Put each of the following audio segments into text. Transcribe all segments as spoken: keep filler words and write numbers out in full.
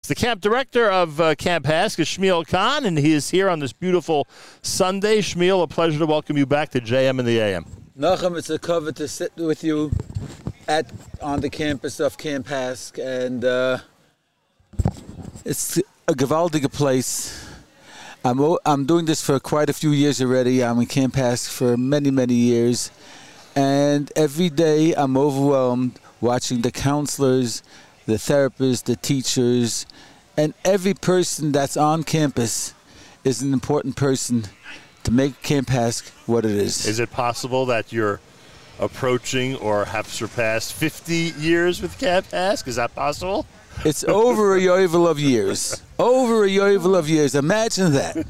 the camp director of uh, Camp HASC is Shmuel Kahn, and he is here on this beautiful Sunday. Shmuel, a pleasure to welcome you back to J M in the A M. Nachum, it's a cover to sit with you at on the campus of Camp HASC, and uh, it's a gewaldige place. I'm I'm doing this for quite a few years already. I'm in Camp HASC for many, many years. And every day I'm overwhelmed watching the counselors, the therapists, the teachers, and every person that's on campus is an important person to make Camp HASC what it is. Is it possible that you're approaching or have surpassed fifty years with Camp HASC? Is that possible? It's over a yovel of years. Over a yovel of years. Imagine that.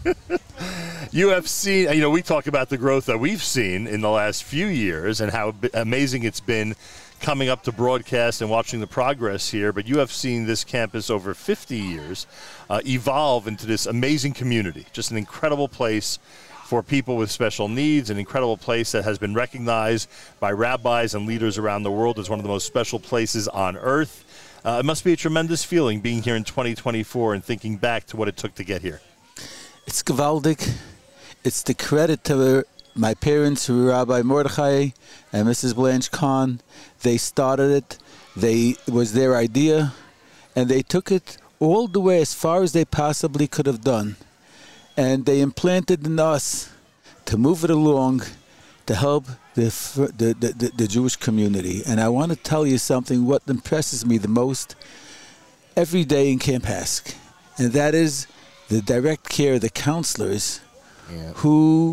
You have seen, you know, we talk about the growth that we've seen in the last few years and how amazing it's been coming up to broadcast and watching the progress here. But you have seen this campus over fifty years uh, evolve into this amazing community. Just an incredible place for people with special needs, an incredible place that has been recognized by rabbis and leaders around the world as one of the most special places on earth. Uh, it must be a tremendous feeling being here in twenty twenty-four and thinking back to what it took to get here. It's gewaldig. It's the credit to my parents, Rabbi Mordechai and Missus Blanche Kahn. They started it. They, it was their idea, and they took it all the way as far as they possibly could have done. And they implanted in us to move it along, to help the, the, the, the Jewish community. And I want to tell you something, what impresses me the most every day in Camp HASC, and that is the direct care of the counselors yeah. who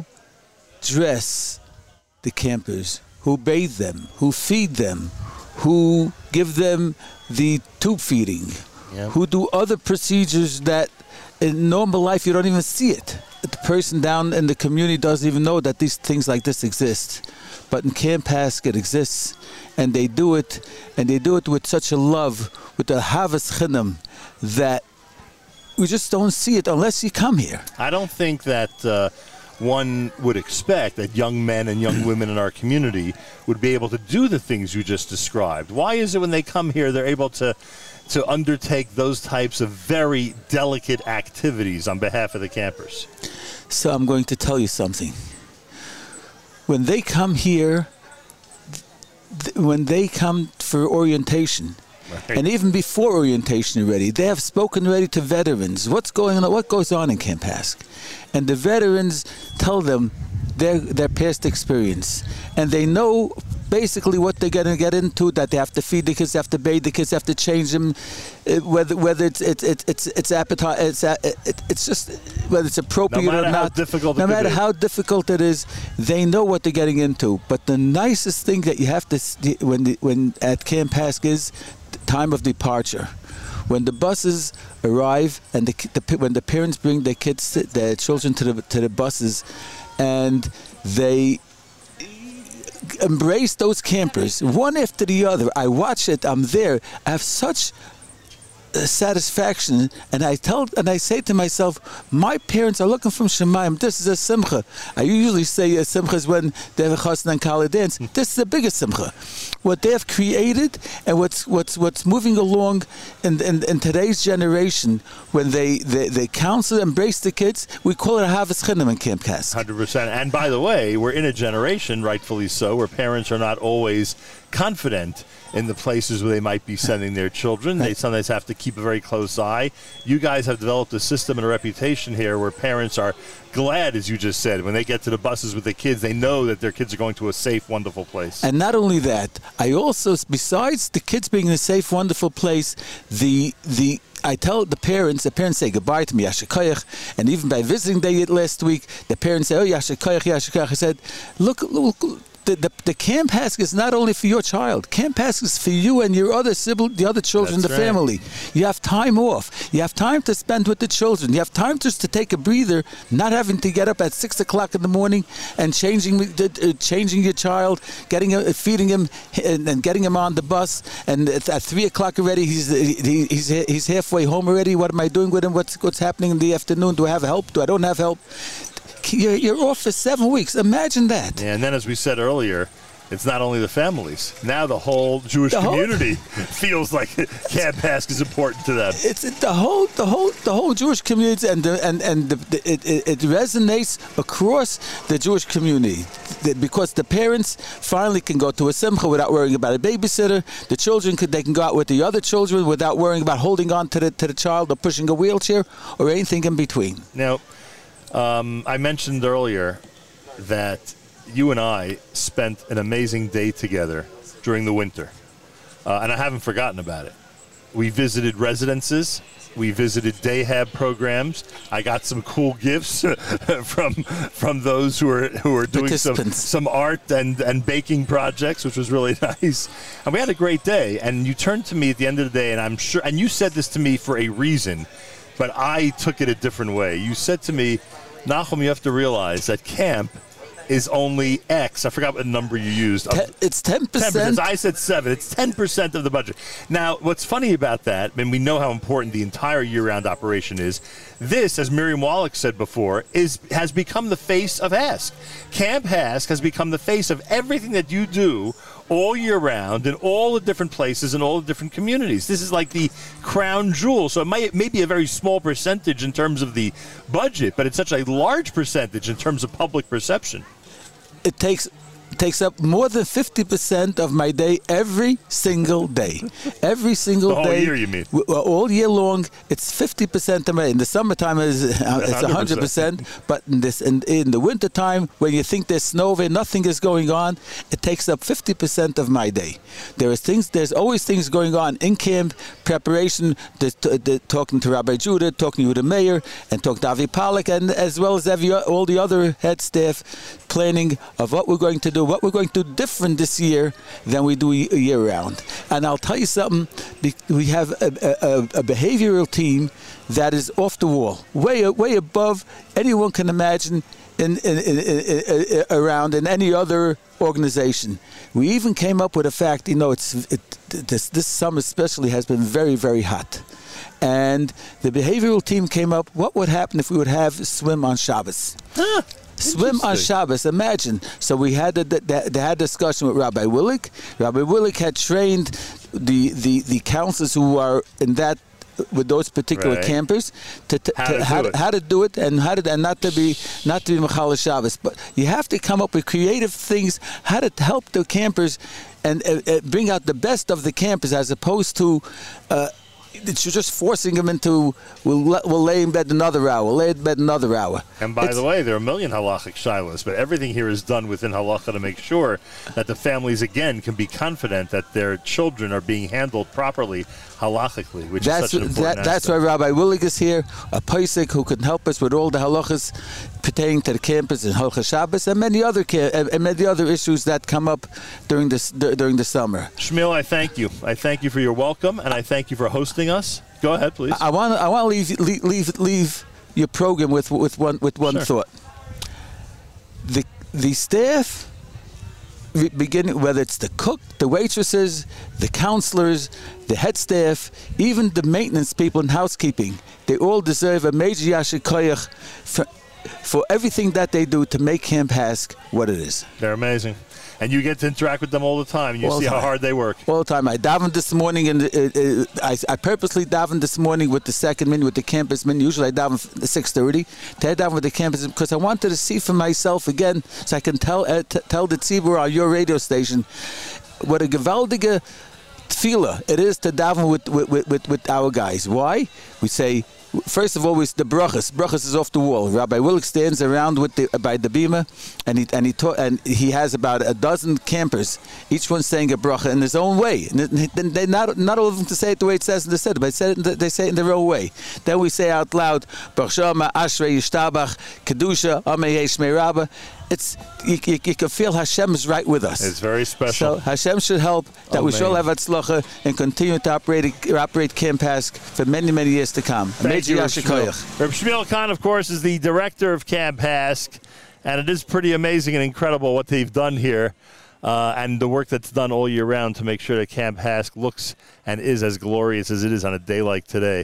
dress the campers, who bathe them, who feed them, who give them the tube feeding, yeah. who do other procedures that in normal life you don't even see it. The person down in the community doesn't even know that these things like this exist. But in Camp HASC it exists, and they do it, and they do it with such a love, with the havas chinam, that we just don't see it unless you come here. I don't think that uh, one would expect that young men and young women in our community would be able to do the things you just described. Why is it when they come here they're able to to undertake those types of very delicate activities on behalf of the campers? So I'm going to tell you something. When they come here, th- when they come for orientation, right. and even before orientation already, they have spoken already to veterans. What's going on? What goes on in Camp HASC? And the veterans tell them their their past experience, and they know basically what they're going to get into, that they have to feed the kids, they have to bathe the kids, they have to change them, uh, whether whether it's it's it's it's it's appetite, it's uh, it, it's just whether it's appropriate no or not. Difficult no matter be. how difficult it is, they know what they're getting into. But the nicest thing that you have to see when the, when at Camp HASC is the time of departure. When the buses arrive and the, the when the parents bring their kids, their children to the to the buses, and they embrace those campers one after the other. I watch it. I'm there. I have such uh, satisfaction, and I tell and I say to myself, my parents are looking from Shemayim. This is a simcha. I usually say a simcha is when they have a chasna and kala dance. This is the biggest simcha. What they have created and what's what's what's moving along in in, in today's generation, when they, they, they counsel, embrace the kids, we call it a havas chinam in Camp HASC. one hundred percent. And by the way, we're in a generation, rightfully so, where parents are not always confident in the places where they might be sending their children. They sometimes have to keep a very close eye. You guys have developed a system and a reputation here where parents are glad, as you just said, when they get to the buses with the kids, they know that their kids are going to a safe, wonderful place. And not only that, I also, besides the kids being in a safe, wonderful place, the the I tell the parents, the parents say goodbye to me, Yasher Koyach, and even by visiting day last week, the parents say, oh, Yasher Koyach, Yasher Koyach. I said, look, look, The, the, the Camp HASC is not only for your child. Camp HASC is for you and your other sibling, the other children That's in the right. family. You have time off. You have time to spend with the children. You have time just to take a breather, not having to get up at six o'clock in the morning and changing uh, changing your child, getting uh, feeding him, and, and getting him on the bus. And at, at three o'clock already, he's he, he's he's halfway home already. What am I doing with him? What's what's happening in the afternoon? Do I have help? Do I don't have help? You're, you're off for seven weeks. Imagine that. Yeah, and then, as we said earlier, It's not only the families. Now the whole Jewish The whole- community feels like Camp HASC is important to them. It's it, the whole, the whole, the whole Jewish community, and the, and and the, the, it, it it resonates across the Jewish community The- because the parents finally can go to a simcha without worrying about a babysitter. The children could they can go out with the other children without worrying about holding on to the to the child or pushing a wheelchair or anything in between. Now, um, I mentioned earlier that you and I spent an amazing day together during the winter, uh, and I haven't forgotten about it. We visited residences. We visited Dayhab programs. I got some cool gifts from from those who are who are doing some, Participants. some art and, and baking projects, which was really nice. And we had a great day. And you turned to me at the end of the day, and I'm sure, and you said this to me for a reason, but I took it a different way. You said to me, Nachum, you have to realize that camp is only X. I forgot what number you used. Te- it's ten ten percent. percent. I said seven. It's ten percent of the budget. Now, what's funny about that, and we know how important the entire year-round operation is, this, as Miriam Wallach said before, is has become the face of HASC. Camp HASC has become the face of everything that you do all year round in all the different places and all the different communities. This is like the crown jewel. So it might, it may be a very small percentage in terms of the budget, but it's such a large percentage in terms of public perception. It takes takes up more than fifty percent of my day every single day. Every single The whole day. year, you mean? w- well, all year long, it's fifty percent of my day. In the summertime, it's, uh, it's one hundred percent. But in, this, in, in the wintertime, when you think there's snow and nothing is going on, it takes up fifty percent of my day. There is things. There's always things going on in camp, preparation, the, the, the, talking to Rabbi Judah, talking to the mayor, and talking to Avi Pollack, and as well as every, all the other head staff, planning of what we're going to do, what we're going to do different this year than we do a year round. And I'll tell you something, be- we have a, a, a behavioral team that is off the wall, way way above anyone can imagine in, in, in, in, in, around in any other organization. We even came up with a fact, you know, it's it, this, this summer especially has been very, very hot. And the behavioral team came up, what would happen if we would have swim on Shabbos? Huh. Swim on Interesting. Shabbos. Imagine. So we had a, they, they had a discussion with Rabbi Willick. Rabbi Willick had trained the, the, the counselors who are in that with those particular Right. campers to, to, How to to how, do to, it. how to do it and how to and not to be not to be Mechal Shabbos. But you have to come up with creative things how to help the campers and uh, uh, bring out the best of the campers as opposed to. Uh, It's just forcing them into, we'll, let, we'll lay in bed another hour, we'll lay in bed another hour. And by It's- the way, there are a million halachic shilas, but everything here is done within halacha to make sure that the families, again, can be confident that their children are being handled properly halachically, which That's is such an important that, that's why aspect. Rabbi Willig is here, a Pesach who can help us with all the halachas pertaining to the campus and Halcha Shabbos and many other ca- and and many other issues that come up during this dur- during the summer. Shmuel, I thank you. I thank you for your welcome, and I thank you for hosting us. Go ahead, please. I want I want to leave leave leave, leave your program with with one with one Sure. thought. The the staff, re- beginning whether it's the cook, the waitresses, the counselors, the head staff, even the maintenance people in housekeeping, they all deserve a major yasher koyach for for everything that they do to make Camp HASC what it is. They're amazing. And you get to interact with them all the time. You All the see how time. hard they work. All the time. I davened this morning, and uh, uh, I, I purposely davened this morning with the second minute with the campus minute. Usually I daven at six thirty. Today I davened with the campus because I wanted to see for myself again, so I can tell uh, t- tell the tzibur on your radio station what a gewaldige tefillah it is to daven with with, with with our guys. Why? We say. First of all, it's the brachas. Brachas is off the wall. Rabbi Willick stands around with the, by the bima, and he and he ta- and he has about a dozen campers, each one saying a bracha in his own way. And they- they not not all of them to say it the way it says in the Siddur, but say it, they say it in their own way. Then we say out loud, Baruch Shama Ashrei Yishtabach Kedusha Amei Shmei Rabba. It's you, you, you can feel Hashem is right with us. It's very So special. Hashem should help that we shall Amen. have atzlacha and continue to operate operate Camp HASC for many many years to come. Thank you, Reb Yasher koyach. Shmuel. Reb Shmuel Khan, of course, is the director of Camp HASC, and it is pretty amazing and incredible what they've done here uh, and the work that's done all year round to make sure that Camp HASC looks and is as glorious as it is on a day like today.